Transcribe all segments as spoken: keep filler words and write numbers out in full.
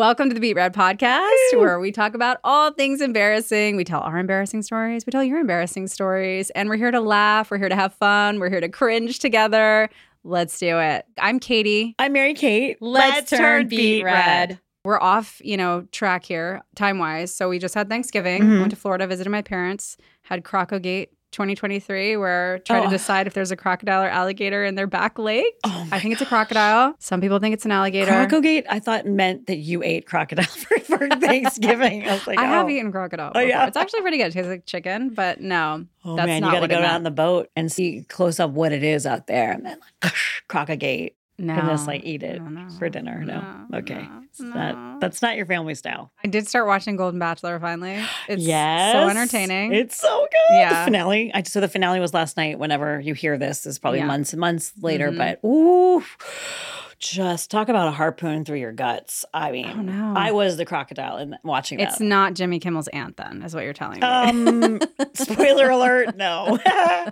Welcome to the Beat Red podcast, where we talk about all things embarrassing. We tell our embarrassing stories. We tell your embarrassing stories. And we're here to laugh. We're here to have fun. We're here to cringe together. Let's do it. I'm Katie. I'm Mary Kate. Let's, Let's turn, turn Beat Red. Red. We're off, you know, track here, time-wise. So we just had Thanksgiving. Mm-hmm. Went to Florida, visited my parents. Had Crocogate twenty twenty-three, where try oh. to decide if there's a crocodile or alligator in their back leg. Oh I think gosh. it's a crocodile. Some people think it's an alligator. Crocogate, I thought meant that you ate crocodile for, for Thanksgiving. I was like, I oh. have eaten crocodile before. Oh, yeah. It's actually pretty good. It tastes like chicken, but no. Oh that's man, not you got to what go it out meant. on the boat and see close up what it is out there, and then like Crocogate. No. And just like eat it no, no, for dinner. No, no okay, no, it's no. not, that's not your family style. I did start watching Golden Bachelor finally. It's yes, so entertaining. It's so good. Yeah. The finale. I, so the finale was last night. Whenever you hear this, is probably Yeah. months and months later. Mm-hmm. But ooh, just talk about a harpoon through your guts. I mean, Oh, no. I was the crocodile in watching that. It's not Jimmy Kimmel's aunt, then, is what you're telling me. Um, spoiler alert, no. uh,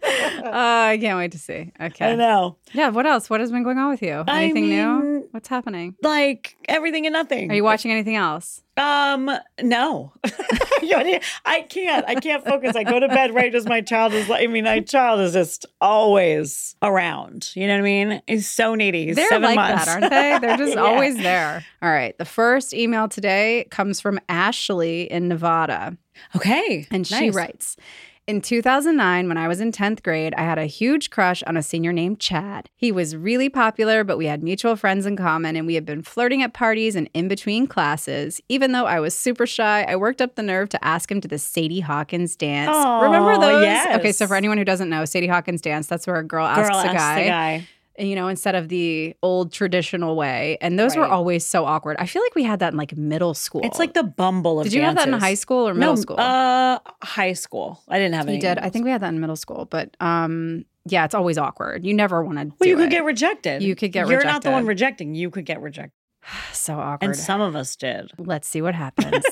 I can't wait to see. Okay. I know. Yeah, what else? What has been going on with you? I Anything mean, new? What's happening? Like everything and nothing. Are you watching anything else? Um, no. I can't. I can't focus. I go to bed right as my child is. I mean, my child is just always around. You know what I mean? He's so needy. He's They're seven like months. that, aren't they? They're just Yeah. always there. All right. The first email today comes from Ashley in Nevada. Okay. And she nice. writes, in two thousand nine, when I was in tenth grade, I had a huge crush on a senior named Chad. He was really popular, but we had mutual friends in common, and we had been flirting at parties and in between classes. Even though I was super shy, I worked up the nerve to ask him to the Sadie Hawkins dance. Aw, Remember those? yes. Okay, so for anyone who doesn't know, Sadie Hawkins dance, that's where a girl asks Girl a asks guy. the guy. You know, instead of the old traditional way. And those were Right. always so awkward. I feel like we had that in like middle school. It's like the Bumble of Did you have that in dances. high school or middle no, school? Uh, high school. I didn't have any. You did. I think we had that in middle school, but um, yeah, it's always awkward. You never want to do Well, you could it. get rejected. You could get You're rejected. not the one rejecting. You could get rejected. So awkward. And some of us did. Let's see what happens.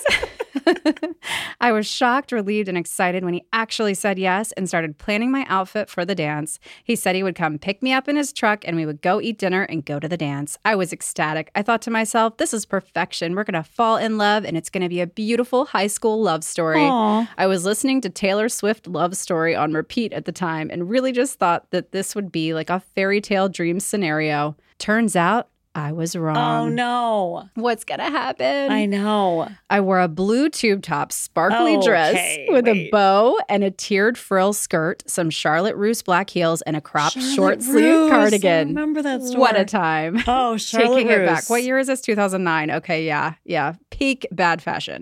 I was shocked, relieved, and excited when he actually said yes and started planning my outfit for the dance. He said he would come pick me up in his truck and we would go eat dinner and go to the dance. I was ecstatic. I thought to myself, this is perfection. We're going to fall in love and it's going to be a beautiful high school love story. Aww. I was listening to Taylor Swift Love Story on repeat at the time and really just thought that this would be like a fairy tale dream scenario. Turns out, I was wrong. Oh, no. What's going to happen? I know. I wore a blue tube top sparkly Okay, dress with wait. a bow and a tiered frill skirt, some Charlotte Russe black heels, and a cropped Charlotte short sleeve Russe. cardigan. I remember that story. What a time. Oh, Charlotte Taking it Russe. back. What year is this? two thousand nine. Okay, yeah, yeah. Peak bad fashion.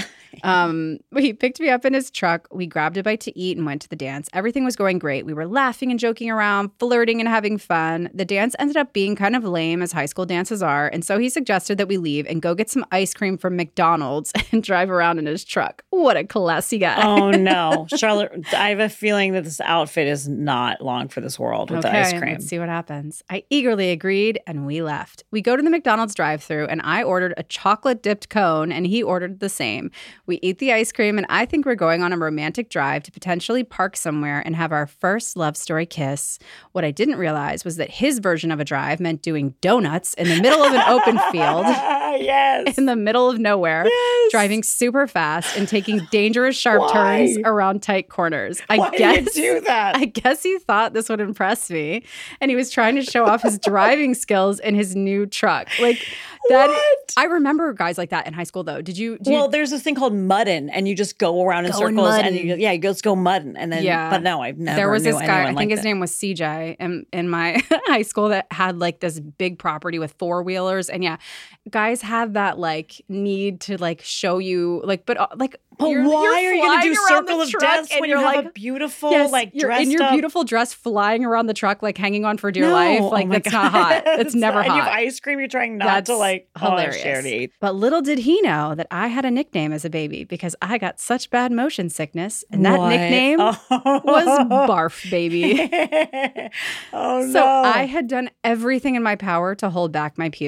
Um, he picked me up in his truck. We grabbed a bite to eat and went to the dance. Everything was going great. We were laughing and joking around, flirting and having fun. The dance ended up being kind of lame, as high school dances are, and so he suggested that we leave and go get some ice cream from McDonald's and drive around in his truck. What a classy guy. Oh, no. Charlotte, I have a feeling that this outfit is not long for this world with Okay, the ice cream. let's see what happens. I eagerly agreed, and we left. We go to the McDonald's drive-thru, and I ordered a chocolate-dipped cone, and he ordered the same. We eat the ice cream, and I think we're going on a romantic drive to potentially park somewhere and have our first love story kiss. What I didn't realize was that his version of a drive meant doing donuts in the middle of an open field. Yes. In the middle of nowhere, Yes. driving super fast and taking dangerous sharp Why? turns around tight corners. I Why guess do you do that? I guess he thought this would impress me, and he was trying to show off his driving skills in his new truck. Like that. What? I remember guys like that in high school, though. Did you? Did Well, you, there's this thing called mudding, and you just go around in Go and circles, and muddin'. you, yeah, you just go mudding, and then. Yeah. But no, I've never. there was knew this guy. I anyone think like his that. name was C J, in in my high school that had like this big property with four wheelers, and yeah, guys have that like need to like show you like, but uh, like. But you're, why you're are you going to do flying around circle the of truck death and when you you're have like, a beautiful, yes, like, you're dressed in your up? beautiful dress flying around the truck, like hanging on for dear No. life? Oh Like my that's God. not hot. It's never and hot. you have ice cream. You're trying not That's to like hilarious. Oh, share to eat. But little did he know that I had a nickname as a baby because I got such bad motion sickness, and that What? nickname Oh. was Barf Baby. Oh So no! I had done everything in my power to hold back my puke.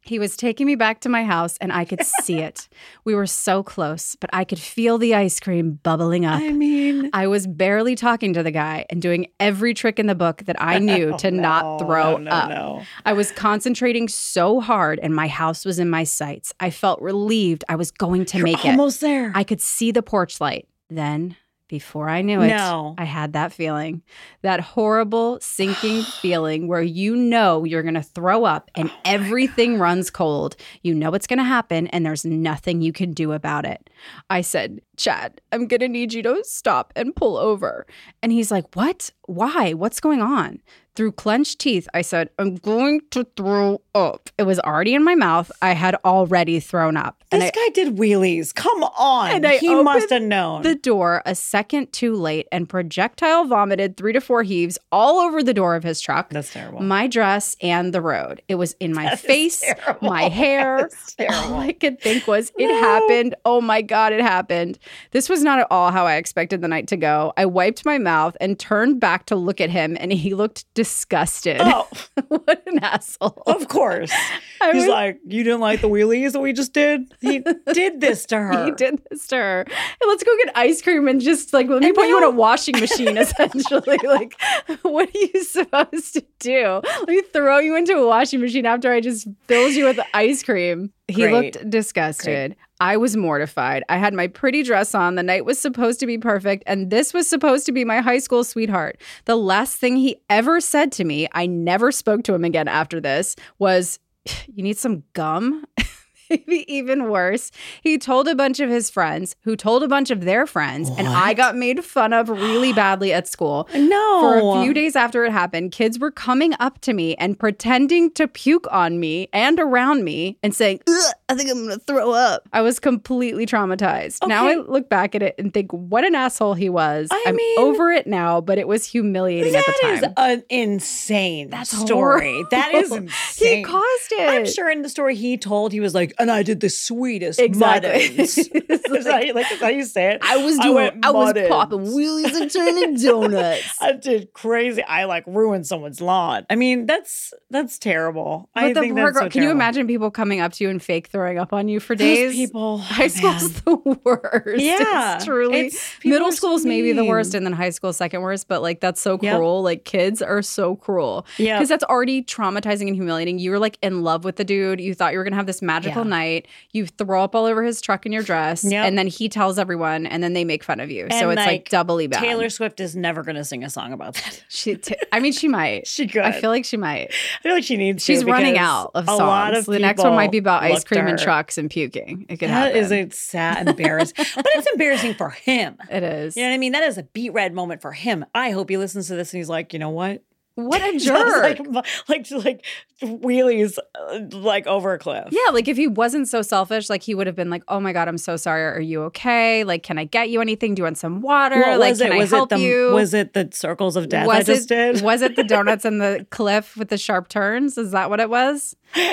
He was taking me back to my house, and I could see it. We were so close, but I could feel the ice cream bubbling up. I mean, I was barely talking to the guy and doing every trick in the book that I knew oh, to no, not throw no, no, up. no. I was concentrating so hard, and my house was in my sights. I felt relieved I was going to You're make it. almost there. I could see the porch light. Then, before I knew it, No. I had that feeling, that horrible sinking feeling where you know you're going to throw up and Oh everything runs cold. You know it's going to happen and there's nothing you can do about it. I said, Chad, I'm going to need you to stop and pull over. And he's like, what? Why? What's going on? Through clenched teeth, I said, I'm going to throw up. It was already in my mouth. I had already thrown up. This and I, guy did wheelies. Come on. And I he opened must have known. the door a second too late and projectile vomited three to four heaves all over the door of his truck. That's terrible. My dress and the road. It was in my That is face, terrible. my hair. That is terrible. All I could think was, it No. happened. Oh my God, it happened. This was not at all how I expected the night to go. I wiped my mouth and turned back to look at him, and he looked disgusted. Oh, What an asshole. of course. I He's was- like, you didn't like the wheelies that we just did? He did this to her. He did this to her. Hey, let's go get ice cream and just like, let me And put you in now- a washing machine, essentially. Like, what are you supposed to do? Let me throw you into a washing machine after I just filled you with ice cream. He Great. looked disgusted. I was mortified. I had my pretty dress on. The night was supposed to be perfect, and this was supposed to be my high school sweetheart. The last thing he ever said to me, I never spoke to him again after this, was, you need some gum? Maybe even worse. He told a bunch of his friends who told a bunch of their friends, and I What? got made fun of really badly at school. No. For a few days after it happened, kids were coming up to me and pretending to puke on me and around me and saying, Ugh, I think I'm going to throw up. I was completely traumatized. Now I Okay. look back at it and think, what an asshole he was. I I'm mean- over it now, but it was humiliating at the That is time. an insane That's story. horrible. That is insane. He caused it. I'm sure in the story he told, he was like, and I did the sweetest Exactly. muddins. is, that, how you- like, is that how you say it? I was I doing, went I, was muddins. popping wheelies and turning donuts. I did crazy. I like ruined someone's lawn. I mean, that's that's terrible. But I the think poor that's girl, so can you terrible. imagine people coming up to you and fake throwing up on you for Those days? people? High school's man. the worst. Yeah, It's truly. it's- people Middle are so school's maybe the mean. worst, and then high school second worst. But like that's so Yep. cruel. Like kids are so cruel. Yeah. Because that's already traumatizing and humiliating. You were like in love with the dude. You thought you were gonna have this magical Yeah. night. You throw up all over his truck in your dress, Yep. and then he tells everyone, and then they make fun of you. so And, it's like, like, doubly bad. Taylor Swift is never going to sing a song about that. She, t- I mean, she might. She could. I feel like she might. I feel like she needs She's to running because out of a songs. lot of The next one might be about people ice look cream to and her. trucks and puking. It could That happen. is a sad, embarrassing. But it's embarrassing for him. It is. You know what I mean? That is a beat red moment for him. I hope he listens to this and he's like, you know what? What a Just jerk. like, like, like wheelies uh, like over a cliff. Yeah, like if he wasn't so selfish, like he would have been like, "Oh my god, I'm so sorry. Are you okay? Like, can I get you anything? Do you want some water? What like, was can it? I Was help it the you?" was it the circles of death was I just it, did? Was it the donuts and the cliff with the sharp turns? Is that what it was?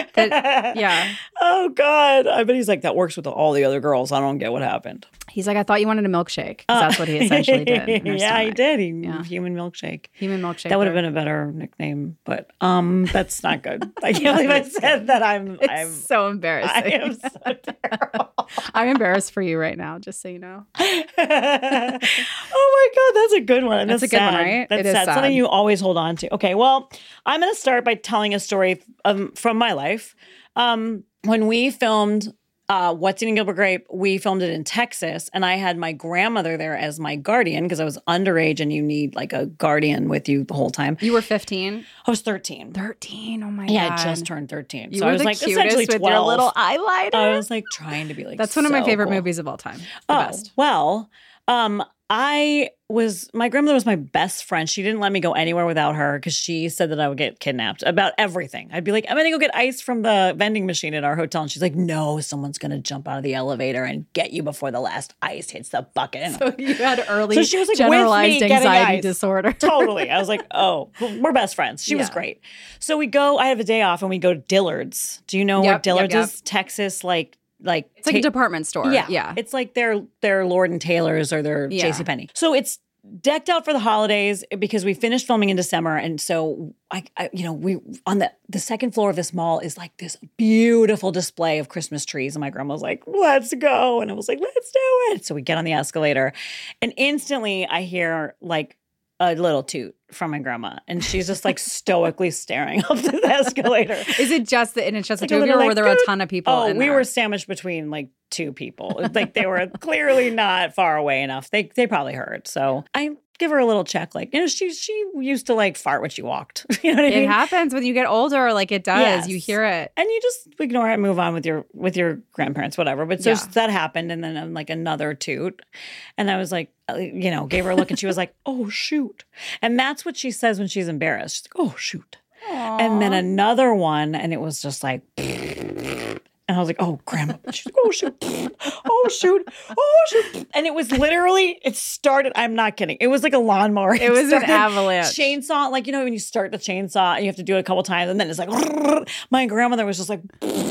That- yeah. Oh God. I bet he's like, that works with all the other girls. I don't get what happened. He's like, I thought you wanted a milkshake. 'Cause that's what he essentially did. in her yeah, he stomach. did. He Yeah. human milkshake. Human milkshake. That would have been a better nickname, but um, that's not good. I can't believe I said that. I'm, It's I'm, so embarrassing. I am so terrible. I'm embarrassed for you right now, just so you know. Oh my God, that's a good one. And That's that's, a good one, sad. right? That's It is sad. sad. Something you always hold on to. Okay, well, I'm going to start by telling a story um, from my life. Um, when we filmed uh, What's Eating Gilbert Grape, we filmed it in Texas, and I had my grandmother there as my guardian because I was underage, and you need like a guardian with you the whole time. You were fifteen? I was thirteen. thirteen. Oh my Yeah, god. I just turned thirteen. You so were I was the like cutest essentially with twelve. your little eyeliner. I was like trying to be like That's one of my so favorite cool. movies of all time. The Oh, best. well, um, I was, my grandmother was my best friend. She didn't let me go anywhere without her because she said that I would get kidnapped about everything. I'd be like, I'm going to go get ice from the vending machine at our hotel. And she's like, no, someone's going to jump out of the elevator and get you before the last ice hits the bucket. And So you had early So she was, like, with me generalized getting anxiety ice. disorder. Totally. I was like, oh, we're best friends. She was Yeah. great. So we go, I have a day off and we go to Dillard's. Do you know where Yep, yep, Dillard's yep. is? Texas, like, like. It's like a ta- department store. yeah. Yeah. It's like their their Lord and Taylor's or their Yeah. JCPenney. So it's decked out for the holidays because we finished filming in December. And so I, I you know, we on the, the second floor of this mall is like this beautiful display of Christmas trees. And my grandma was like, let's go. And I was like, let's do it. So we get on the escalator and instantly I hear like a little toot from my grandma. And she's just like stoically staring up the escalator. Is it just the, and it's just Like the a two of you, little, or were like, there a toot? ton of people Oh, in we there? were sandwiched between like two people. Like they were clearly not far away enough. They they probably heard. So I give her a little check. Like, you know, she she used to like fart when she walked. You know what I It mean? happens when you get older, like it does. Yes. You hear it. And you just ignore it and move on with your with your grandparents, whatever. But so Yeah. that happened, and then um, like another toot, and I was like, uh, you know, gave her a look, and she was like, "Oh shoot!" And that's what she says when she's embarrassed. She's like, "Oh shoot!" And then another one, and it was just like, and I was like, "Oh, grandma!" She's like, "Oh shoot! Oh shoot! Oh shoot!" And it was literally, it started. I'm not kidding. It was like a lawnmower. It was an started avalanche. chainsaw. Like, you know, when you start the chainsaw, and you have to do it a couple times, and then it's like, my grandmother was just like,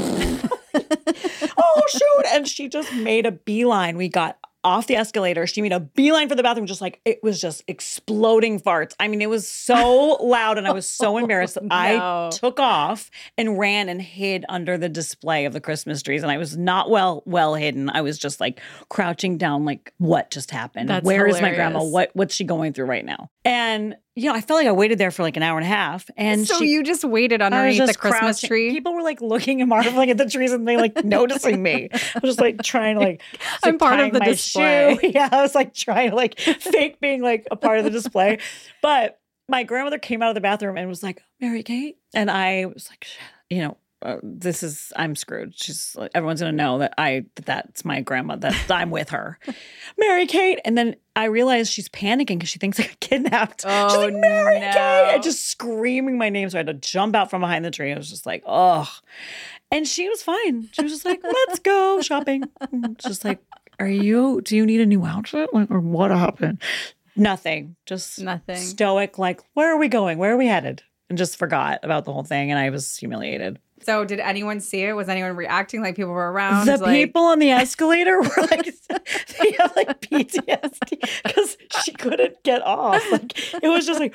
oh shoot, and she just made a beeline. We got off the escalator. She made a beeline for the bathroom, just like it was just exploding farts. I mean, it was so loud and I was so embarrassed that No. I took off and ran and hid under the display of the Christmas trees. And I was not well well hidden. I was just like crouching down like, what just happened? That's Where is my grandma? hilarious. What what's she going through right now? And you know, I felt like I waited there for like an hour and a half. And So she, you just waited I was underneath the just Christmas crouching. tree? People were like looking and marveling at the trees and they like noticing me. I was just like trying to like, I'm like, part of tying the my display. shoe. Yeah, I was like trying to like fake being like a part of the display. But my grandmother came out of the bathroom and was like, Mary Kate. And I was like, you know, uh, this is, I'm screwed. She's like, everyone's going to know that I, that that's my grandma, that I'm with her. Mary Kate. And then I realized she's panicking because she thinks I got kidnapped. Oh, she's like, Mary no. Kate. And just screaming my name. So I had to jump out from behind the tree. I was just like, oh. And she was fine. She was just like, let's go shopping. And it's just like, are you, do you need a new outfit? Like, or what happened? Nothing. Just Nothing. stoic, like, where are we going? Where are we headed? And just forgot about the whole thing. And I was humiliated. So did anyone see it? Was anyone reacting? Like people were around? The like, people on the escalator were like, they have like P T S D because she couldn't get off. Like, it was just like,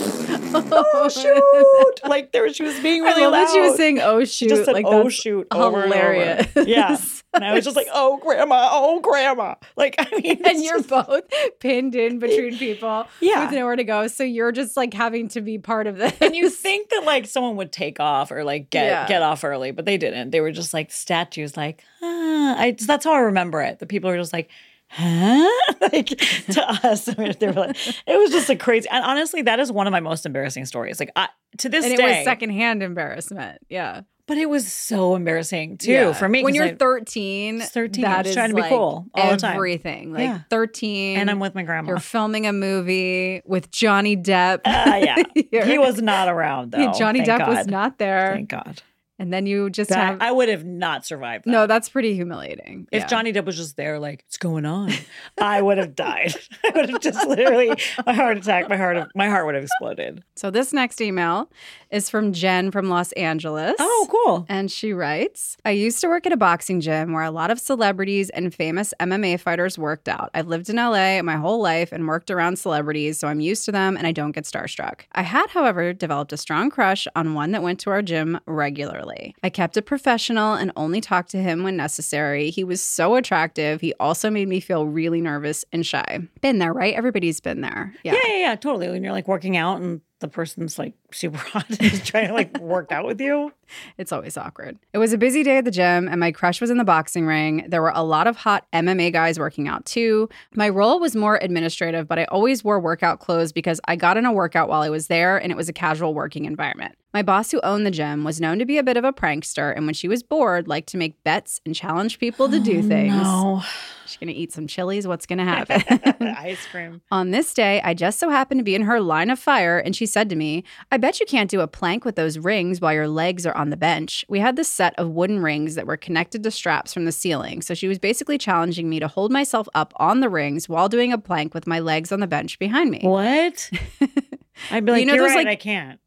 oh shoot! Like there, she was being really I love loud. that she was saying, "Oh shoot!" She just said, like "Oh that's shoot!" over hilarious. and over. Yeah, and I was just like, "Oh grandma, oh grandma!" Like I mean, And you're both pinned in between people Yeah. with nowhere to go. So you're just like having to be part of this. and you think that like someone would take off or like get Yeah. get off early, but they didn't. They were just like statues. Like, ah. I that's how I remember it. The people were just like, huh? Like to us, I mean, they were like, it was just a crazy. And honestly, that is one of my most embarrassing stories. Like I, to this and it day, was secondhand embarrassment. Yeah. but it was so embarrassing too Yeah. for me. When 'cause you're I- thirteen, It's thirteen. that I'm just is trying to be like cool all the time. everything. Like Yeah. thirteen. and I'm with my grandma. You're filming a movie with Johnny Depp. Ah, yeah, You're- he was not around though. Johnny Thank Depp was God. not there. Thank God. And then you just That- have I would have not survived that. no. That's pretty humiliating. If Yeah. Johnny Depp was just there, like, what's going on? I would have died. I would have just literally, my heart attack, my heart, my heart would have exploded. So this next email is from Jen from Los Angeles. Oh, cool. And she writes, I used to work at a boxing gym where a lot of celebrities and famous M M A fighters worked out. I've lived in L A my whole life and worked around celebrities, so I'm used to them and I don't get starstruck. I had, however, developed a strong crush on one that went to our gym regularly. I kept it professional and only talked to him when necessary. He was so attractive. He also made me feel really nervous and shy. Been there, right? Everybody's been there. Yeah, yeah, yeah, totally. When you're like working out and the person's like super hot and is trying to like work out with you. It's always awkward. It was a busy day at the gym, and my crush was in the boxing ring. There were a lot of hot M M A guys working out too. My role was more administrative, but I always wore workout clothes because I got in a workout while I was there, and it was a casual working environment. My boss who owned the gym was known to be a bit of a prankster, and when she was bored, liked to make bets and challenge people to do things. No. She's going to eat some chilies. What's going to happen? Ice cream. On this day, I just so happened to be in her line of fire, and she said to me, I bet you can't do a plank with those rings while your legs are on the bench. We had this set of wooden rings that were connected to straps from the ceiling, so she was basically challenging me to hold myself up on the rings while doing a plank with my legs on the bench behind me. What? I'd be like, You know you're those, right, like- I can't.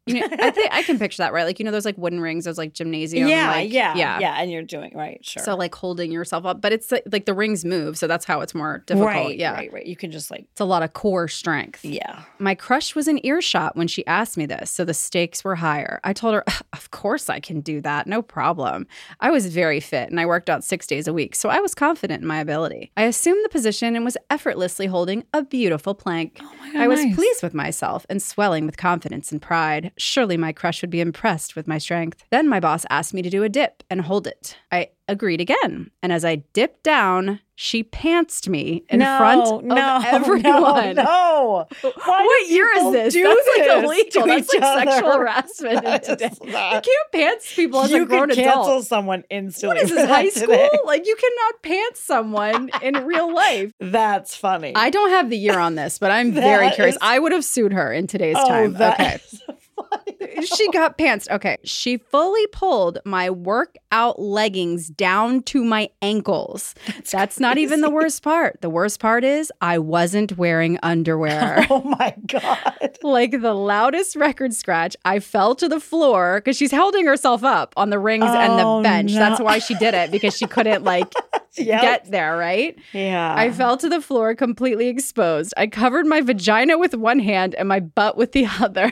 You know, I think I can picture that, right? Like, you know, those like wooden rings, those like gymnasium. Yeah, like, yeah, yeah, yeah. And you're doing right, sure. So like holding yourself up, but it's like, like the rings move, so that's how it's more difficult. right, yeah, right, right. You can just like, it's a lot of core strength. yeah. My crush was in earshot when she asked me this, so the stakes were higher. I told her, of course I can do that, no problem. I was very fit and I worked out six days a week, so I was confident in my ability. I assumed the position and was effortlessly holding a beautiful plank. Oh my God, I was nice. pleased with myself and swelling with confidence and pride. Surely my crush would be impressed with my strength. Then my boss asked me to do a dip and hold it. I agreed again. And as I dipped down, she pantsed me in no, front of no, everyone. No, no. Why What do year is people this? do That's like this illegal. to That's each like sexual other? harassment That today. is You not- can't pants people as you a grown could cancel adult. someone instantly. What is for this, that high school? today. Like, you cannot pants someone in real life. That's funny. I don't have the year on this, but I'm very That curious. is- I would have sued her in today's oh, time. that Okay. is funny. She got pantsed. Okay. She fully pulled my workout leggings down to my ankles. That's, That's not even the worst part. The worst part is I wasn't wearing underwear. Oh my God. Like the loudest record scratch, I fell to the floor because she's holding herself up on the rings and Oh, the bench. no. That's why she did it, because she couldn't like Yep. get there, right? Yeah. I fell to the floor completely exposed. I covered my vagina with one hand and my butt with the other.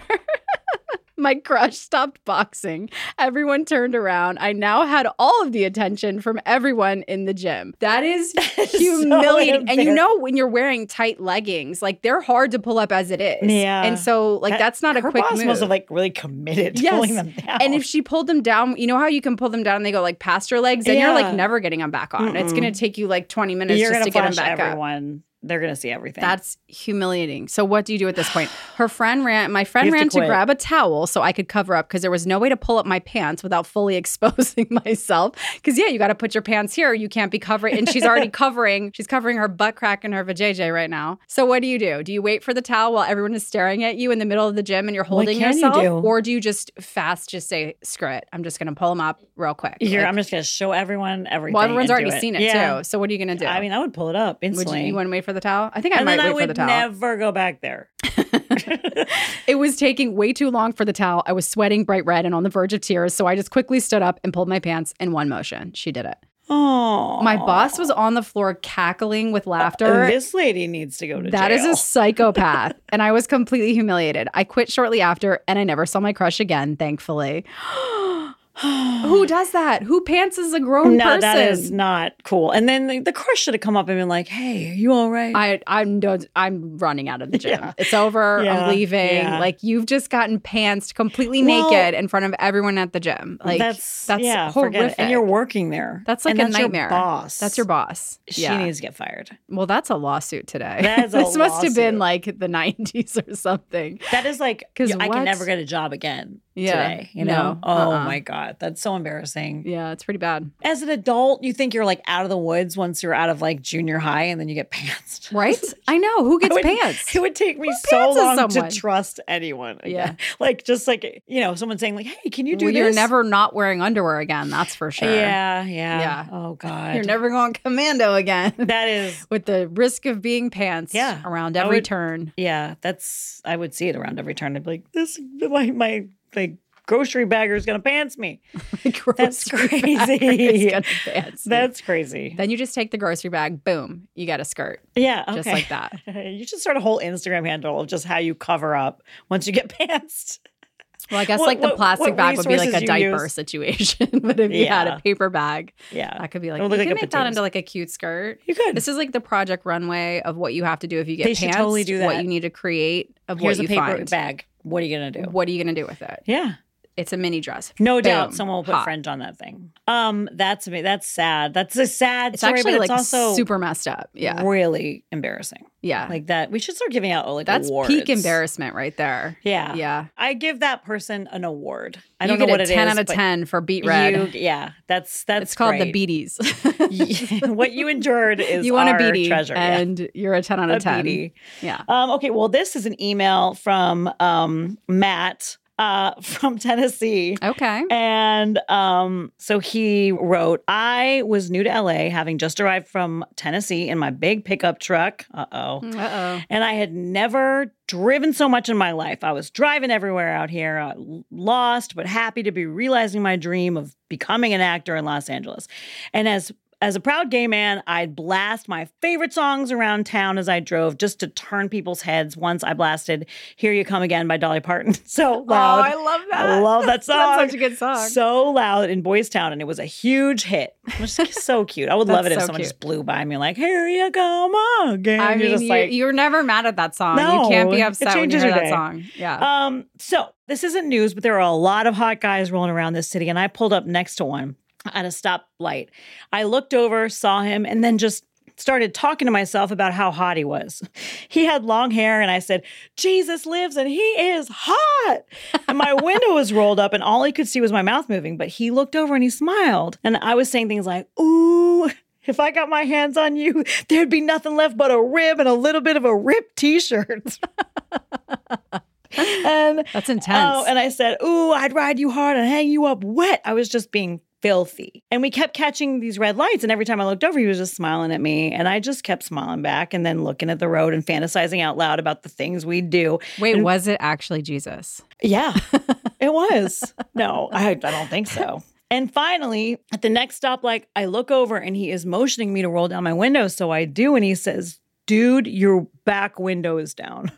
My crush stopped boxing. Everyone turned around. I now had all of the attention from everyone in the gym. That is humiliating. So and you know, when you're wearing tight leggings, like they're hard to pull up as it is. Yeah. And so, like, That- that's not a her quick boss move. must have like really committed to Yes. pulling them down. And if she pulled them down, you know how you can pull them down and they go like past your legs, then you're Yeah. like never getting them back on. It's Mm-mm. going to take you like twenty minutes you're just gonna to get them flash back up. everyone. They're gonna see everything. That's humiliating. So what do you do at this point? Her friend ran, my friend You have to ran to, quit. grab a towel so I could cover up because there was no way to pull up my pants without fully exposing myself. Because yeah, you got to put your pants here. You can't be covering. And she's already covering, she's covering her butt crack and her vajayjay right now. So what do you do? Do you wait for the towel while everyone is staring at you in the middle of the gym and you're holding can you yourself? do? Or do you just fast just say, screw it. I'm just going to pull them up real quick. You're, Like, I'm just gonna show everyone everything. well, everyone's and do already it. seen it Yeah. too. So what are you going to do? I mean, I would pull it up would instantly. you, you want to wait for the towel? I think I and might then I wait for the would towel. never go back there. It was taking way too long for the towel. I was sweating bright red and on the verge of tears, so I just quickly stood up and pulled my pants in one motion. She did it. Oh, My boss was on the floor cackling with laughter. This lady needs to go to That is jail. a psychopath. And I was completely humiliated. I quit shortly after and I never saw my crush again, thankfully. Who does that? Who pantses a grown no, person? that is not cool. And then the, the crush should have come up and been like, "Hey, are you all right?" I, I'm done- I'm running out of the gym. Yeah. It's over. Yeah, I'm leaving. yeah. Like you've just gotten pantsed completely Well, naked in front of everyone at the gym. Like that's that's yeah, forget horrific. it. And you're working there. That's like and a that's your nightmare. boss. That's your boss. She yeah. needs to get fired. Well, that's a lawsuit today. That is a this must have been lawsuit. like the nineties or something. That is like 'Cause I what? can never get a job again Yeah, today. You no, know? Oh uh-uh. my God. That's so embarrassing. Yeah, it's pretty bad. As an adult, you think you're like out of the woods once you're out of like junior high and then you get pantsed. Right? I know. Who gets It would- pants? It would take me Who so pantses long someone? to trust anyone. Again. Yeah. Like just like, you know, someone saying like, "Hey, can you do Well, this?" you're never not wearing underwear again. That's for sure. Yeah, yeah. Yeah. Oh God. You're never going commando again. That is With the risk of being pants Yeah, around I every would- turn. yeah, that's I would see it around every turn. I'd be like, this my my like grocery bagger is gonna pants me. That's Grocery crazy. bag is gonna pants me. That's crazy. Then you just take the grocery bag, boom, you got a skirt. Yeah, okay. Just like that. You should start a whole Instagram handle of just how you cover up once you get pantsed. Well, I guess What- like the what- plastic what bag would be like a resources you diaper use? situation. But if you had Yeah. a paper bag, Yeah, that could be like, It you would look can like a make that potato into like a cute skirt. you could. This is like the Project Runway of what you have to do if you get They should pants. totally do What that. you need to create of Here's what a you paper find. bag. What are you gonna do? What are you going to do with it? Yeah. It's a mini dress. No doubt Boom. someone will put Hot. French on that thing. Um, that's me. That's sad. That's a sad It's story, actually but like it's also super messed up. Yeah. really embarrassing. Yeah. Like that. We should start giving out like That's awards. peak embarrassment right there. Yeah. Yeah. I give that person an award. I You don't get know what a it is. ten out of but ten for Beat Red. You, yeah, that's that's It's called great. the Beaties. What you endured is you want our a beatie treasure. yeah. and you're a ten out of A ten. beatie. Yeah. Um, okay, well, this is an email from um, Matt. uh, from Tennessee. Okay. And um, so he wrote, I was new to L A, having just arrived from Tennessee in my big pickup truck. Uh-oh. Uh-oh. And I had never driven so much in my life. I was driving everywhere out here, uh, lost, but happy to be realizing my dream of becoming an actor in Los Angeles. And as As a proud gay man, I'd blast my favorite songs around town as I drove just to turn people's heads. Once I blasted Here You Come Again by Dolly Parton. So loud. Oh, I love that. I love that song. That's such a good song. So loud in Boys Town, and it was a huge hit. It was so cute. I would love it if so someone cute. just blew by me like, Here you come again. I You're mean, just you, like, you're never mad at that song. No, you can't be it upset when you changes hear your that day. song. Yeah. Um, so this isn't news, but there are a lot of hot guys rolling around this city, and I pulled up next to one at a stoplight. I looked over, saw him, and then just started talking to myself about how hot he was. He had long hair, and I said, Jesus lives, and he is hot. And my window was rolled up, and all he could see was my mouth moving, but he looked over and he smiled. And I was saying things like, ooh, if I got my hands on you, there'd be nothing left but a rib and a little bit of a ripped t-shirt. And That's intense. Oh, and I said, ooh, I'd ride you hard and hang you up wet. I was just being filthy. And we kept catching these red lights. And every time I looked over, he was just smiling at me. And I just kept smiling back and then looking at the road and fantasizing out loud about the things we'd do. Wait, and, was it actually Jesus? Yeah, it was. No, I, I don't think so. And finally, at the next stop, like I look over and he is motioning me to roll down my window. So I do. And he says, dude, your back window is down.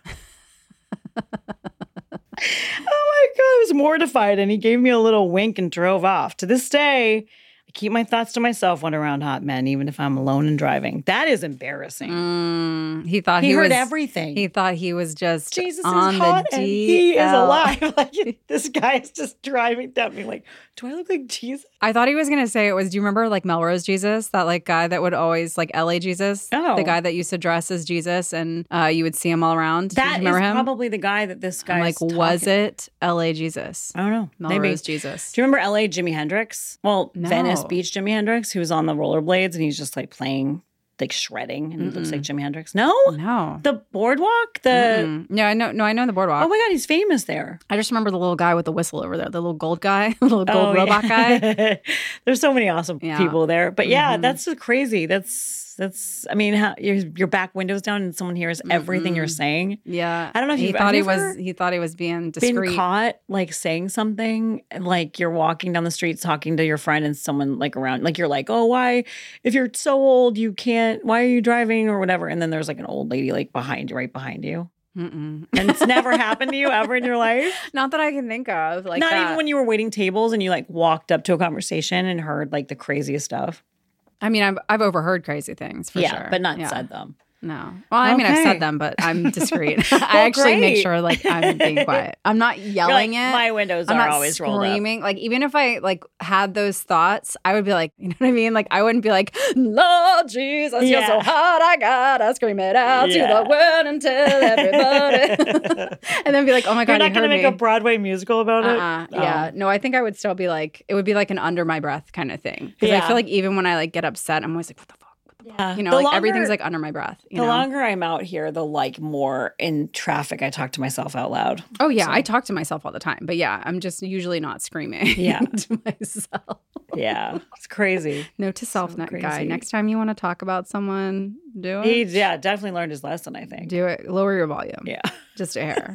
Oh my God, I was mortified. And he gave me a little wink and drove off. To this day, I keep my thoughts to myself when around hot men, even if I'm alone and driving. That is embarrassing. Mm, he thought he, he, heard was everything. He thought he was just Jesus on is hot the and D L. he is alive. Like this guy is just driving down me like, do I look like Jesus? I thought he was going to say it was, do you remember like Melrose Jesus? That like guy that would always like L A Jesus? Oh. The guy that used to dress as Jesus and uh, you would see him all around. Did That you is remember him? probably the guy that this guy I'm is like, was talking- it L A Jesus? I don't know. Melrose Maybe. Jesus. Do you remember L A Jimi Hendrix? Well, No. Venice Beach Jimi Hendrix. He was on the rollerblades and he's just like playing, like shredding, and he looks like Jimi Hendrix. No, No. the boardwalk. The Mm-mm. No, I know. No, I know the boardwalk. oh my God, he's famous there. I just remember the little guy with the whistle over there, the little gold guy, the little gold Oh, robot yeah. guy. There's so many awesome Yeah. people there. But yeah, Mhm. that's so crazy. That's that's. I mean, how, your your back window's down and someone hears everything you're saying. Yeah, I don't know if he you've- thought have he you was. ever He thought he was being discreet. Been caught like saying something, like you're walking down the street talking to your friend and someone like around, like you're like, oh, why? If you're so old, you can't. Why are you driving or whatever? And then there's like an old lady like behind you, right behind you. Mm-mm. And it's never happened to you ever in your life. Not that I can think of. Like Not that. even when you were waiting tables and you like walked up to a conversation and heard like the craziest stuff. I mean, I've I've overheard crazy things for yeah, sure, but not Yeah. said them. No. Well, I mean, I've Okay. said them, but I'm discreet. I actually make great. sure like I'm being quiet. I'm not You're yelling like, it. my windows I'm are not always rolled up. screaming. Like even if I like had those thoughts, I would be like, you know what I mean? Like I wouldn't be like, Lord Jesus, you're so Yeah. hot, I gotta scream it out Yeah. to the world and tell everybody, and then be like, oh my god, You're not you going to heard make me. a Broadway musical about Uh-uh. it? Oh. Yeah. No, I think I would still be like, it would be like an under my breath kind of thing. Because I Yeah. feel like even when I like get upset, I'm always like, what the fuck? Yeah. You know, The like longer- everything's like under my breath. You the know? longer I'm out here, the like more in traffic I talk to myself out loud. Oh yeah, So- I talk to myself all the time, but yeah, I'm just usually not screaming Yeah. to myself. Yeah. It's crazy. Note to self, So net guy. crazy. Next time you want to talk about someone, do it. He yeah, definitely learned his lesson, I think. Do it. Lower your volume. Yeah. Just a hair.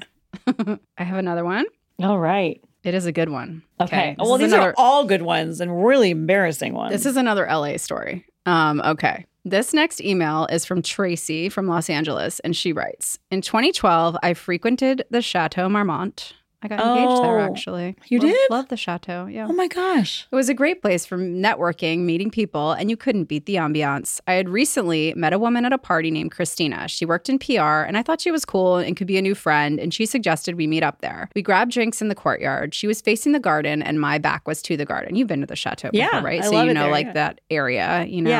I have another one. All right. It is a good one. Okay. This Well, is these another, are all good ones and really embarrassing ones. This is another L A story. Um, okay. This next email is from Tracy from Los Angeles, and she writes, in twenty twelve, I frequented the Chateau Marmont. I got engaged there, Oh, actually. you Love- did? Love the Chateau, yeah. Oh my gosh. It was a great place for networking, meeting people, and you couldn't beat the ambiance. I had recently met a woman at a party named Christina. She worked in P R, and I thought she was cool and could be a new friend, and she suggested we meet up there. We grabbed drinks in the courtyard. She was facing the garden, and my back was to the garden. You've been to the Chateau before, Yeah, right? I so love you it know, there, like yeah. that area, you know? Yeah.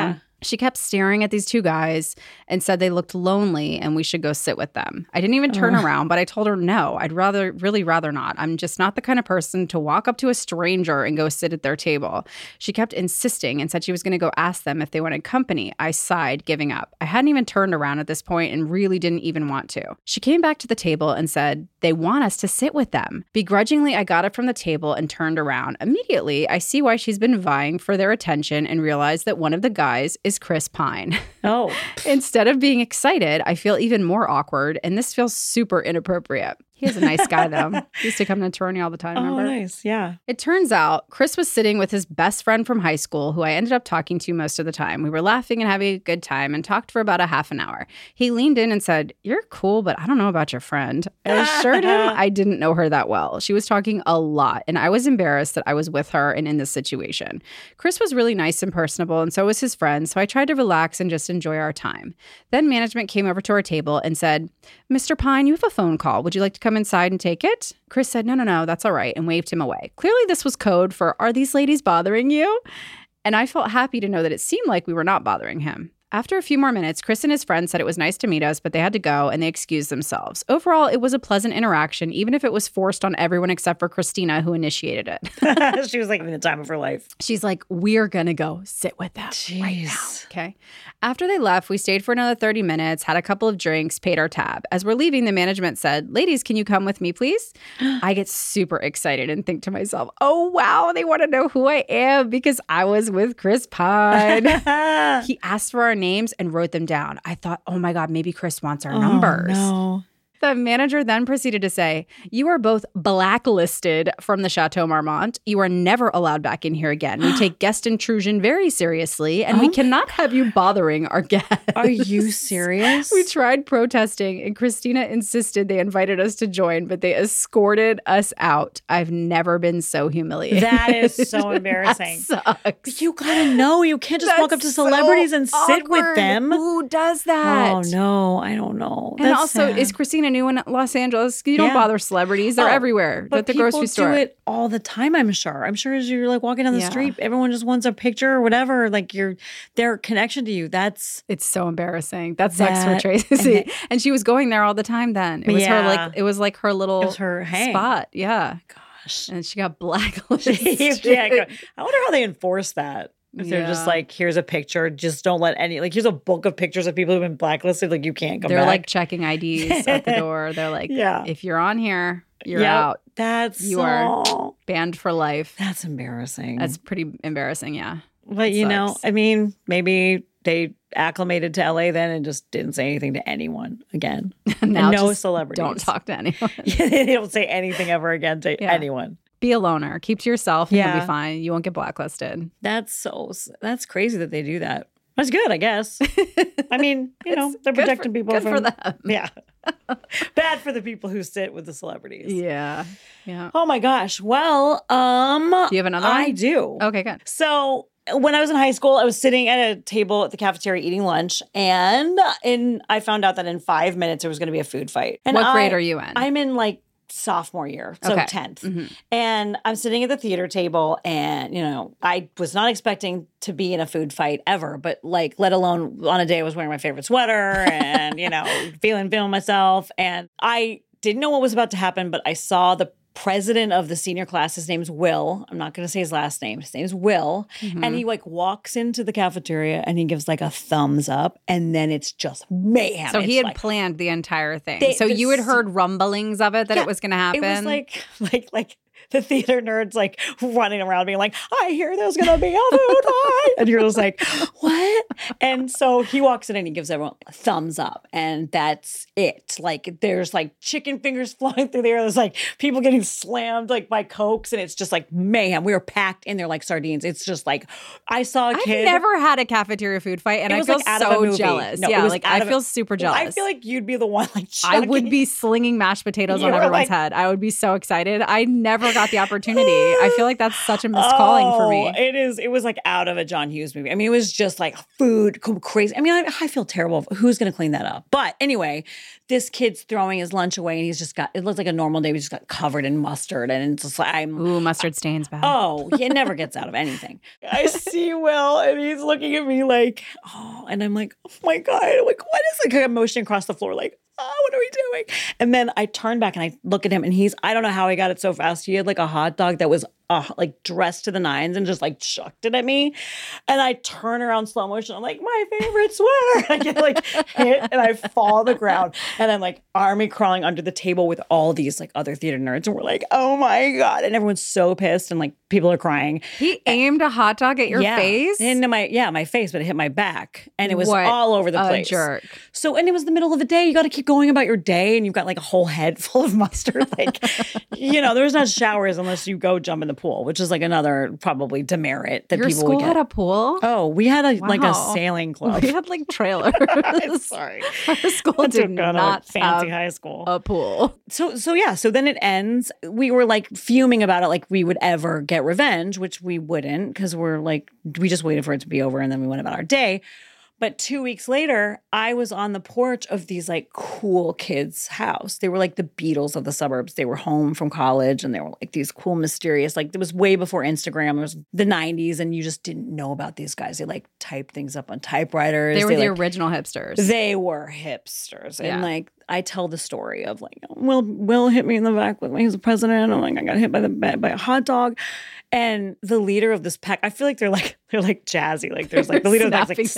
She kept staring at these two guys and said they looked lonely and we should go sit with them. I didn't even turn uh. around, but I told her no, I'd rather, really rather not. I'm just not the kind of person to walk up to a stranger and go sit at their table. She kept insisting and said she was going to go ask them if they wanted company. I sighed, giving up. I hadn't even turned around at this point and really didn't even want to. She came back to the table and said, they want us to sit with them. Begrudgingly, I got up from the table and turned around. Immediately, I see why she's been vying for their attention and realized that one of the guys is Chris Pine. Oh. Instead of being excited, I feel even more awkward, and this feels super inappropriate. He was a nice guy, though. He used to come to Tony all the time, remember? Oh, nice. Yeah. It turns out Chris was sitting with his best friend from high school, who I ended up talking to most of the time. We were laughing and having a good time and talked for about a half an hour. He leaned in and said, you're cool, but I don't know about your friend. I assured him I didn't know her that well. She was talking a lot, and I was embarrassed that I was with her and in this situation. Chris was really nice and personable, and so was his friend, so I tried to relax and just enjoy our time. Then management came over to our table and said, Mister Pine, you have a phone call. Would you like to come inside and take it? Chris said, no, no, no, that's all right, and waved him away. Clearly, this was code for, are these ladies bothering you? And I felt happy to know that it seemed like we were not bothering him. After a few more minutes, Chris and his friend said it was nice to meet us, but they had to go, and they excused themselves. Overall, it was a pleasant interaction, even if it was forced on everyone except for Christina, who initiated it. She was like in the time of her life. She's like, we're going to go sit with them Jeez. right now. Okay. After they left, we stayed for another thirty minutes, had a couple of drinks, paid our tab. As we're leaving, the management said, ladies, can you come with me, please? I get super excited and think to myself, oh, wow, they want to know who I am because I was with Chris Pine. He asked for our names and wrote them down. I thought, oh my God, maybe Chris wants our oh, numbers. No. The manager then proceeded to say, you are both blacklisted from the Chateau Marmont. You are never allowed back in here again. We take guest intrusion very seriously, and oh we cannot have you bothering our guests. Are you serious? We tried protesting, and Christina insisted they invited us to join, but they escorted us out. I've never been so humiliated. That is so embarrassing. That sucks. But you gotta know. You can't just That's walk up to celebrities so and sit awkward. with them. Who does that? Oh, no. I don't know. And That's also, sad. is Christina new in Los Angeles? You don't Yeah. bother celebrities. They're Oh, everywhere. But At the people grocery store. do it all the time, I'm sure. I'm sure as you're like walking down the Yeah. street, everyone just wants a picture or whatever. Like your their connection to you. That's It's so embarrassing. That sucks That- for Tracy. And, and she was going there all the time then. It was her Yeah. like it was like her little it was her hang. spot. Yeah. Gosh. And she got blacklisted. yeah, go- I wonder how they enforce that. If they're just Yeah. like, here's a picture, just don't let any, like, here's a book of pictures of people who've been blacklisted, like, you can't come They're back. like checking I Ds at the door. They're like, Yeah. if you're on here, you're Yep. out. That's You so, are banned for life. That's embarrassing. That's pretty embarrassing, yeah. but you know, sucks. I mean, maybe they acclimated to L A then and just didn't say anything to anyone again. Now And no just celebrities. Don't talk to anyone. Yeah, they don't say anything ever again to Yeah. anyone. Be a loner. Keep to yourself and you'll Yeah. be fine. You won't get blacklisted. That's so, that's crazy that they do that. That's good, I guess. I mean, you know, It's they're good protecting for, people good from for them. Yeah. Bad for the people who sit with the celebrities. Yeah. Yeah. Oh my gosh. Well, um Do you have another I one? do. Okay, good. So when I was in high school, I was sitting at a table at the cafeteria eating lunch, and in I found out that in five minutes there was going to be a food fight. And What I, grade are you in? I'm in like sophomore year, so Okay. tenth. Mhm. And I'm sitting at the theater table, and you know, I was not expecting to be in a food fight ever, but like, let alone on a day I was wearing my favorite sweater and you know, feeling feeling myself, and I didn't know what was about to happen, but I saw the president of the senior class. His name's Will. I'm not going to say his last name. His name's Will. Mhm. And he like walks into the cafeteria and he gives like a thumbs up, and then it's just mayhem. So he It's had like, planned the entire thing. They- so you had this- heard rumblings of it that Yeah, it was going to happen. It was like like like the theater nerds like running around being like, I hear there's gonna be a food fight. And you're just like, what? And so he walks in and he gives everyone a thumbs up. And that's it. Like there's like chicken fingers flying through the air. There's like people getting slammed like by Cokes. And it's just like mayhem. We were packed in there like sardines. It's just like I saw a I've kid. never had a cafeteria food fight, and It I was, feel like, out of a so movie. jealous. No, it yeah, was like out I of a- feel super jealous. I feel like you'd be the one like I would chugging. be slinging mashed potatoes You on were everyone's like- head. I would be so excited. I never got got the opportunity. I feel like that's such a missed calling for me. Oh, it is. It was like out of a John Hughes movie. I mean, it was just like food, crazy. I mean, I, I feel terrible. Who's going to clean that up? But anyway, this kid's throwing his lunch away and he's just got, it looks like a normal day. We just got covered in mustard and it's just like, I'm. Ooh, mustard stains bad. Oh, he never gets out of anything. I see Will and he's looking at me like, oh, and I'm like, oh my God. I'm like, what is like, I'm motioning across the floor like, oh, what are we doing? And then I turn back and I look at him and he's, I don't know how he got it so fast. He had like a hot dog that was uh, like dressed to the nines and just like chucked it at me. And I turn around slow motion. I'm like, my favorite sweater. I get like hit and I fall on the ground. And I'm like army crawling under the table with all these like other theater nerds. And we're like, oh my God. And everyone's so pissed and like people are crying. He aimed a hot dog at your yeah, face? Into my, yeah, my face, but it hit my back. And it was What all over the a place. jerk. So, and it was the middle of the day. You got to keep going about your day and you've got like a whole head full of mustard. Like, you know, there's not showers unless you go jump in the pool, which is like another probably demerit that Your people school would get. had a pool? Oh, we had a Wow. like a sailing club. We had like trailers. I'm sorry. Our school Went to did a not fancy have high school. a pool. So so yeah, so then it ends. We were like fuming about it like we would ever get revenge, which we wouldn't because we're like, we just waited for it to be over and then we went about our day. But two weeks later, I was on the porch of these like cool kids' house. They were like the Beatles of the suburbs. They were home from college and they were like these cool, mysterious, like it was way before Instagram. It was the nineties and you just didn't know about these guys. They like typed things up on typewriters. They were the like, original hipsters. They were hipsters. Yeah. And like, I tell the story of like, Will, Will hit me in the back when he was the president. I'm like, I got hit by the by a hot dog. And the leader of this pack, I feel like they're like they're like jazzy. Like there's like the leader of the pack's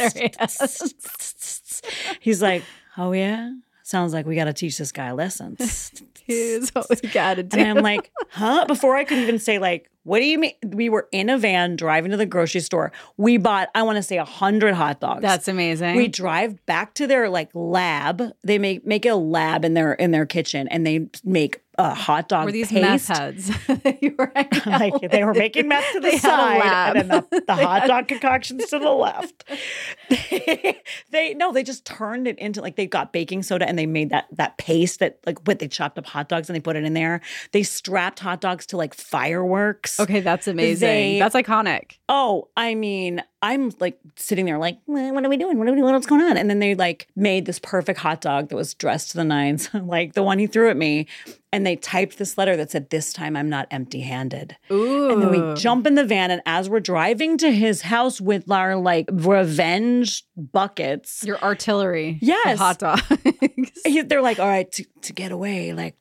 like he's like, oh yeah, sounds like we got to teach this guy a lesson. Here's what we gotta do. And I'm like, huh? Before I could even say like, what do you mean? We were in a van driving to the grocery store. We bought, I want to say, a hundred hot dogs. That's amazing. We drive back to their like lab. They make make a lab in their in their kitchen, and they make a hot dog Were these paste. meth heads that you were hanging out Like with? they were making meth to the They had a side, lab. and then the, the They hot had- dog concoctions to the left. They, they no, they just turned it into like they got baking soda and they made that that paste that like what they chopped up hot dogs and they put it in there. They strapped hot dogs to like fireworks. Okay, that's amazing. They- That's iconic. Oh, I mean, I'm like sitting there like, "Well, what are we doing? What are we doing? What's going on? And then they like made this perfect hot dog that was dressed to the nines, like the one he threw at me. And they typed this letter that said, this time I'm not empty handed. Ooh. And then we jump in the van. And as we're driving to his house with our like revenge buckets, Your artillery. Yes. Of hot dogs. he- they're like, all right, to, to get away, like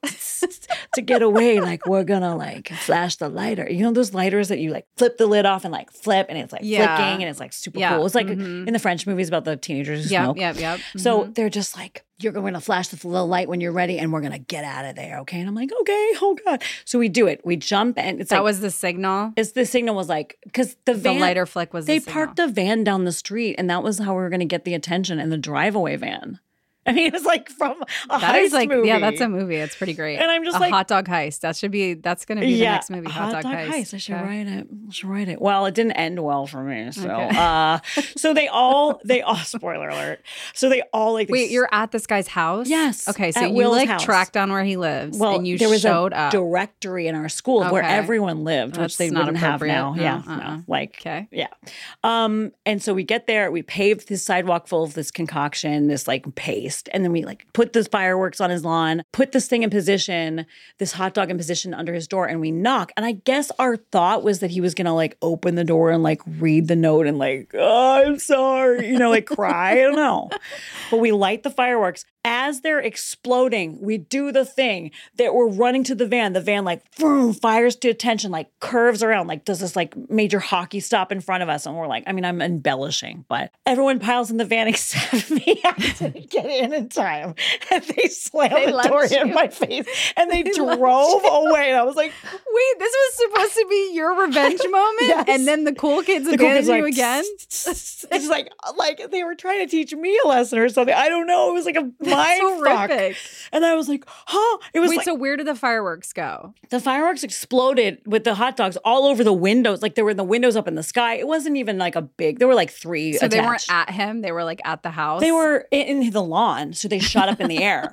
to get away, like we're gonna like flash the lighter. You know those lighters that you like flip the lid off and like flip and it's like Yeah. flicking and it's like super Yeah. cool. It's like Mhm. in the French movies about the teenagers who Yep, smoke. yep, yep. So Mhm. they're just like, you're going to flash the the light when you're ready and we're going to get out of there. Okay. And I'm like, okay, oh God. So we do it. We jump and it's that like, was the signal. it's the signal was like, because the The van, lighter flick was they the signal. parked the van down the street and that was how we were going to get the attention in the drive away van. I mean, it was like from a That heist is like, movie. yeah, that's a movie. It's pretty great. And I'm just a like- hot dog heist. That should be. That's going to be the Yeah, next movie. Hot, dog, heist. I should Okay. write it. I should write it. Well, it didn't end well for me. So, Okay. uh, so they all, they all, spoiler alert. So they all like, Wait, they- you're at this guy's house? Yes, Okay, so at you Will's like house. tracked down where he lives, well, and you there was showed a up. directory in our school of where Okay. everyone lived, That's which they not wouldn't have appropriate. now. No, yeah, uh-uh. no, like, Okay. yeah. Um, and so we get there, we paved this sidewalk full of this concoction, this like paste, and then we like put this fireworks on his lawn, put this thing in position, this hot dog in position under his door, and we knock. And I guess our thought was that he was gonna like open the door and like read the note and like, oh, I'm sorry, you know, like cry. I don't know. But we light the fireworks. As they're exploding, we do the thing that we're running to the van. The van like boom, fires to attention, like curves around, like does this like major hockey stop in front of us. And we're like, I mean, I'm embellishing, but everyone piles in the van except me. I didn't get in in time. And they slammed They the left door you. in my face and they, They drove left away. And I was like, Wait, this was supposed to be your revenge moment, Yes. and then the cool kids the cool abandoned kids you like, again. It's like, like they were trying to teach me a lesson or something. I don't know. It was like a That's mind fuck. horrific. And I was like, huh? It was Wait, like, so where did the fireworks go? the fireworks exploded with the hot dogs all over the windows. Like there were the windows up in the sky. It wasn't even like a big, there were like three So they weren't attached. at him; they were like at the house. They were in, in the lawn. So they shot up in the air.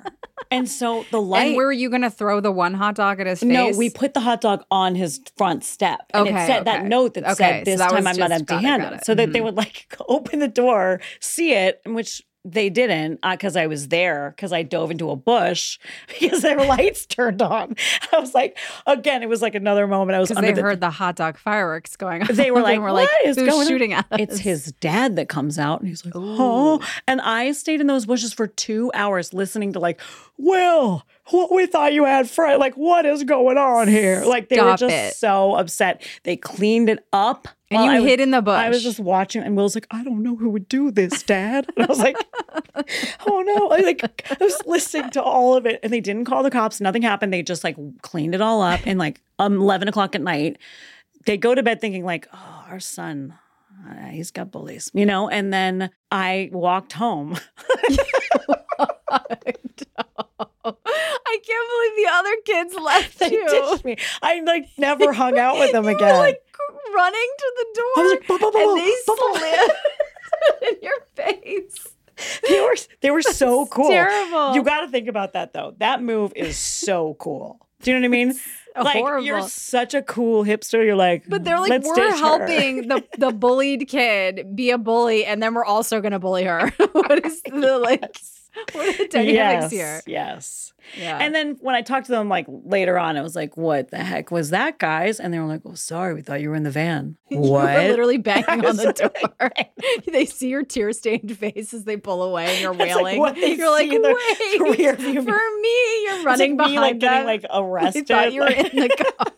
And so the light. And where were you going to throw the one hot dog at his face? No, we put the hot dog on his front step. And Okay, it said okay. that note that Okay, said, so this that time was I'm not just- got it, empty-handed. got it. So that they Mhm. would like open the door, see it, which they didn't because I was there because I dove into a bush because their lights turned on. I was like, again, it was like another moment. I was Because under they the, heard the hot dog fireworks going on. They were like, we're "What is who's going on?" shooting at us? It's his dad that comes out and he's like, oh. And I stayed in those bushes for two hours listening to like, well, what we thought you had friend. Like, what is going on here? Like, they were Stop just it. so upset. They cleaned it up. And while you I was- hid in the bush. I was just watching, and Will's like, I don't know who would do this, Dad. And I was like, oh no. I like I was listening to all of it, and they didn't call the cops. Nothing happened. They just like cleaned it all up. And like um, eleven o'clock at night, they go to bed thinking like, oh, our son, uh, he's got bullies, you know? And then I walked home. I can't believe the other kids left They you. ditched me. I like never hung out with them You again. were like running to the door. I was like, "Bah, bah, bah, and they bah, bah." slammed in your face. They were they were so That's cool. terrible. You got to think about that though. That move is so cool. Do you know what I mean? Like horrible. you're such a cool hipster. You're like, But they're like, "Let's we're ditch her." helping the, the bullied kid be a bully, and then we're also going to bully her. What is the like? What are the dynamics yes, here? Yes. Yeah. And then when I talked to them like later on, I was like, what the heck was that, guys? And they were like, oh, sorry, we thought you were in the van. You What? were literally banging I on was the like- door. They see your tear-stained face as they pull away, and you're That's like wailing. what they you're like, see in the wait, rear view mirror. for me, you're It's running like me, behind like getting them. like I arrested. thought you were like- in the car.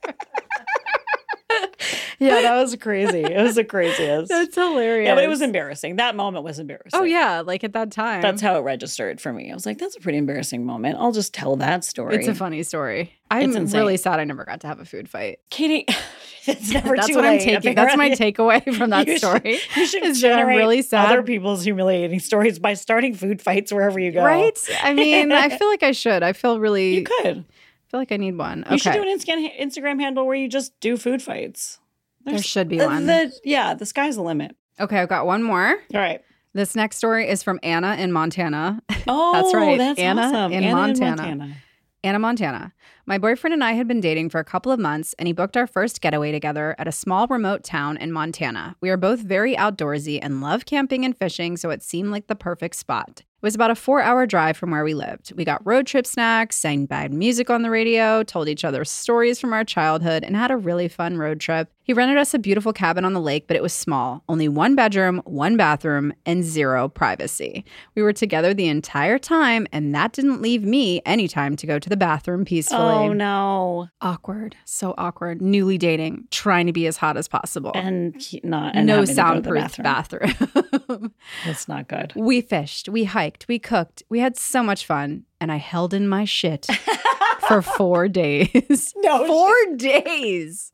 Yeah, that was crazy. It was the craziest. That's hilarious. Yeah, but it was embarrassing. That moment was embarrassing. Oh yeah, like at that time. That's how it registered for me. I was like, that's a pretty embarrassing moment. I'll just tell that story. It's a funny story. I'm It's insane. really sad I never got to have a food fight. Katie, it's never That's too what late. I'm taking. That's my takeaway from that You should- story. You should is that I'm generate really sad. other people's humiliating stories by starting food fights wherever you go. Right? I mean, I feel like I should. I feel really. You could. I feel like I need one. You Okay. should do an Insta- Instagram handle where you just do food fights. There There's- should be uh, one. the- yeah, the sky's the limit. Okay, I've got one more. All right. This next story is from Anna in Montana. Oh, That's right. That's Anna awesome. in Anna Montana. in Montana. Anna, Montana. My boyfriend and I had been dating for a couple of months, and he booked our first getaway together at a small remote town in Montana. We are both very outdoorsy and love camping and fishing, so it seemed like the perfect spot. It was about a four-hour drive from where we lived. We got road trip snacks, sang bad music on the radio, told each other stories from our childhood, and had a really fun road trip. He rented us a beautiful cabin on the lake, but it was small. Only one bedroom, one bathroom, and zero privacy. We were together the entire time, and that didn't leave me any time to go to the bathroom peacefully. Oh, no. Awkward. So awkward. Newly dating, trying to be as hot as possible. And he, not and no having to go to the soundproof bathroom. bathroom. That's not good. We fished, we hiked, we cooked. We had so much fun, and I held in my shit for four days. No four days.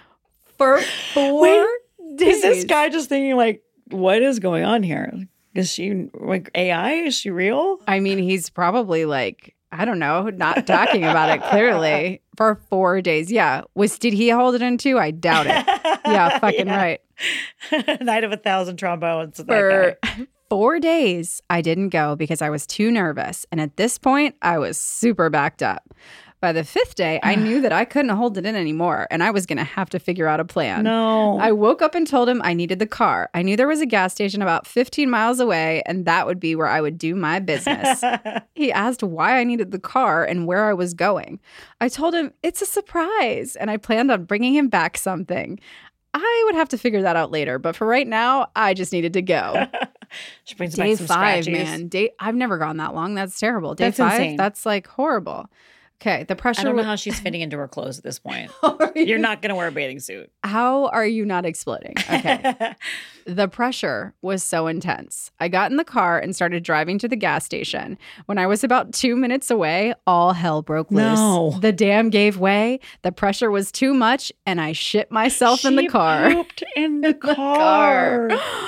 For four Wait, days. Is this guy just thinking like, what is going on here? Is she like A I? Is she real? I mean, he's probably like, I don't know, not talking about it clearly for four days. Yeah. Was did he hold it in too? I doubt it. Yeah, fucking Yeah. right. Night of a thousand trombones. That For guy. four days, I didn't go because I was too nervous. And at this point, I was super backed up. By the fifth day, I knew that I couldn't hold it in anymore, and I was going to have to figure out a plan. No. I woke up and told him I needed the car. I knew there was a gas station about fifteen miles away, and that would be where I would do my business. He asked why I needed the car and where I was going. I told him it's a surprise, and I planned on bringing him back something. I would have to figure that out later, but for right now, I just needed to go. She brings Day back some five, scratchies. man. Day I've never gone that long. That's terrible. Day That's five, insane. that's like horrible. Okay, the pressure. I don't know was- how she's fitting into her clothes at this point. Are you- You're not going to wear a bathing suit. How are you not exploding? Okay. The pressure was so intense. I got in the car and started driving to the gas station. When I was about two minutes away, all hell broke loose. No. The dam gave way. The pressure was too much, and I shit myself in the She car. pooped in the the car. car.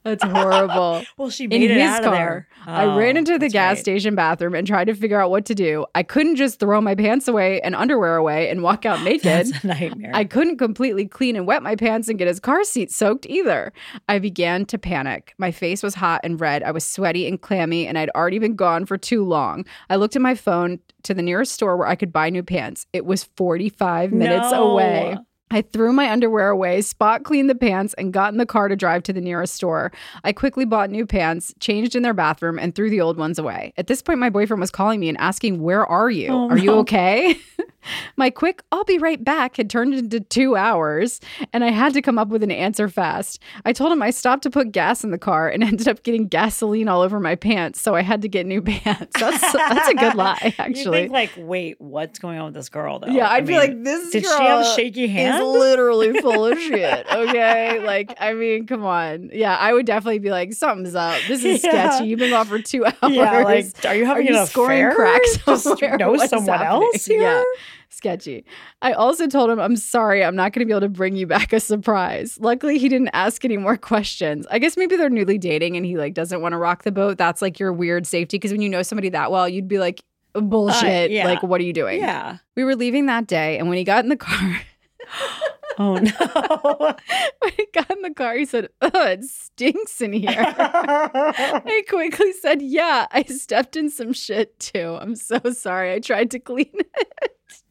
That's horrible. Well, she In made it his out car, of there. I Oh, ran into the that's gas right. station bathroom and tried to figure out what to do. I couldn't just throw my pants away and underwear away and walk out naked. That's a nightmare. I couldn't completely clean and wet my pants and get his car seat soaked either. I began to panic. My face was hot and red. I was sweaty and clammy, and I'd already been gone for too long. I looked at my phone to the nearest store where I could buy new pants. It was forty-five minutes No. away. I threw my underwear away, spot cleaned the pants, and got in the car to drive to the nearest store. I quickly bought new pants, changed in their bathroom, and threw the old ones away. At this point, my boyfriend was calling me and asking, "Where are you? Oh, are you no. okay?" My quick, "I'll be right back," had turned into two hours, and I had to come up with an answer fast. I told him I stopped to put gas in the car and ended up getting gasoline all over my pants, so I had to get new pants. That's that's a good lie, actually. You think like, wait, what's going on with this girl though? Yeah, I'd I be mean, like, this did girl she have shaky hands? is literally full of shit. Okay, like, I mean, come on. Yeah, I would definitely be like, something's up. This is Yeah. sketchy. You've been gone for two hours. Yeah, like, are you having Are you an scoring affair? crack Just somewhere? know What's someone happening? else here? Yeah. Sketchy. I also told him, "I'm sorry, I'm not going to be able to bring you back a surprise." Luckily, he didn't ask any more questions. I guess maybe they're newly dating and he like doesn't want to rock the boat. That's like your weird safety, because when you know somebody that well, you'd be like, bullshit. Uh, yeah. Like, what are you doing? Yeah. We were leaving that day, and when he got in the car, Oh no. when he got in the car, he said, "Ugh, it stinks in here." I quickly said, "Yeah, I stepped in some shit too. I'm so sorry. I tried to clean it."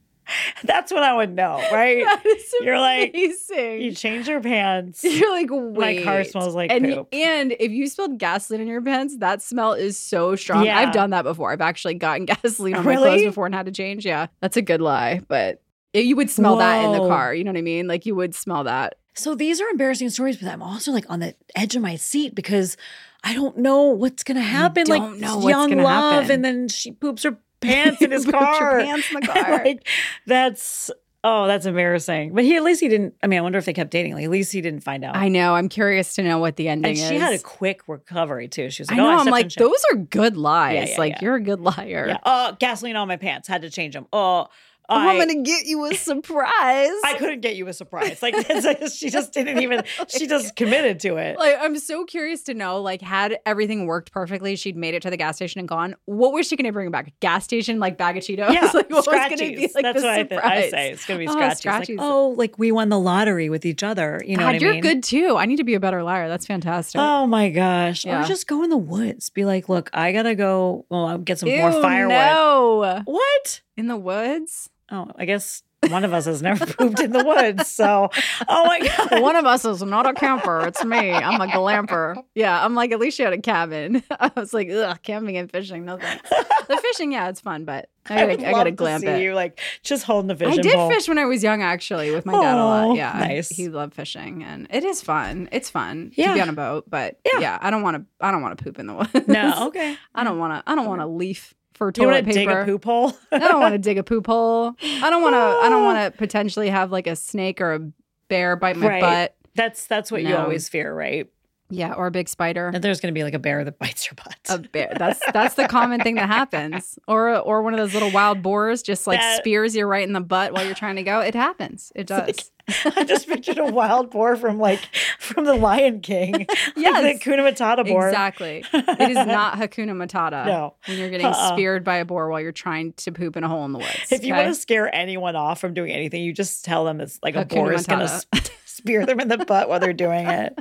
That's what I would know, right? That is You're like, amazing. You change your pants. You're like, wait. My car smells like and, poop. And if you spilled gasoline in your pants, that smell is so strong. Yeah. I've done that before. I've actually gotten gasoline on Really? my clothes before and had to change. Yeah, that's a good lie. But it, you would smell that in the Whoa. car. You know what I mean? Like, you would smell that. So these are embarrassing stories, but I'm also like on the edge of my seat because I don't know what's gonna happen. don't like know what's young gonna love, happen. and then she poops her pants in his Put your car. pants in the car. Like that's oh, that's embarrassing. But he at least he didn't. I mean, I wonder if they kept dating. Like, at least he didn't find out. I know. I'm curious to know what the ending and is. she had a quick recovery too. She was like, I know. "Oh, I I'm stepped in like, shit." those are good lies. Yeah, yeah, like, yeah. you're a good liar. Yeah. Oh, gasoline on my pants. Had to change them. Oh, Oh, I, I'm gonna get you a surprise. I couldn't get you a surprise. Like that's like, she just didn't even. She just committed to it. Like, I'm so curious to know, like, had everything worked perfectly, she'd made it to the gas station and gone, what was she going to bring back? A gas station, like, bag of Cheetos? Yeah, like, what was going to scratchies. be, like, That's the what I, surprise? th- I say. It's going to be Oh, scratchies. scratchies. Like, oh, like we won the lottery with each other. You know God, what I you're mean? good, too. I need to be a better liar. That's fantastic. Oh, my gosh. Yeah. Or just go in the woods. Be like, look, I got to go. Well, I'll get some Ew, more firewood. no. What? In the woods? Oh, I guess one of us has never pooped in the woods. So, oh, my God. One of us is not a camper. It's me. I'm a glamper. Yeah, I'm like, at least you had a cabin. I was like, ugh, camping and fishing. No thanks. The fishing, yeah, it's fun, but I I, would gotta, I gotta love glamp to see it. you like just holding the I fishing did pole. fish when I was young, actually, with my dad a Oh, lot. Yeah, nice. He loved fishing, and it is fun. It's fun Yeah. to be on a boat, but Yeah. yeah, I don't want to. I don't want to poop in the woods. No, okay. I don't want to. I don't want to leaf for You toilet want to dig paper. a poop hole? I don't want to dig a poop hole. I don't want to. I don't want to potentially have like a snake or a bear bite my Right. butt. That's that's what you No. always fear, right? Yeah, or a big spider. That there's going to be like a bear that bites your butt. A bear. That's that's the common thing that happens. Or or one of those little wild boars just like That- spears you right in the butt while you're trying to go. It happens. It does. I just pictured a wild boar from like from the Lion King. Like Yes. the Hakuna Matata boar. Exactly. It is not Hakuna Matata. No. When you're getting Uh-uh. speared by a boar while you're trying to poop in a hole in the woods. If you okay? want to scare anyone off from doing anything, you just tell them it's like a Hakuna boar is going to Matata. sp- spear them in the butt while they're doing it.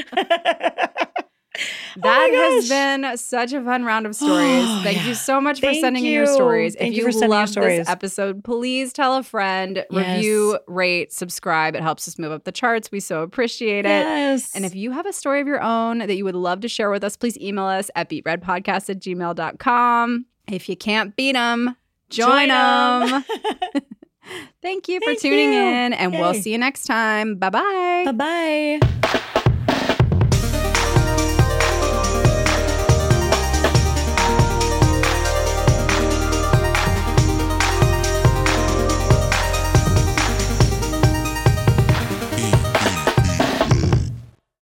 That Oh has been such a fun round of stories. Oh, Thank yeah. you so much for Thank sending in your you. stories. Thank if you you, for sending your love stories. this episode, please tell a friend, Yes. review, rate, subscribe. It helps us move up the charts. We so appreciate it. Yes. And if you have a story of your own that you would love to share with us, please email us at beatredpodcast at gmail dot com. If you can't beat them, join them. Thank you for Thank tuning you. in, and we'll Yay. see you next time. Bye-bye. Bye-bye.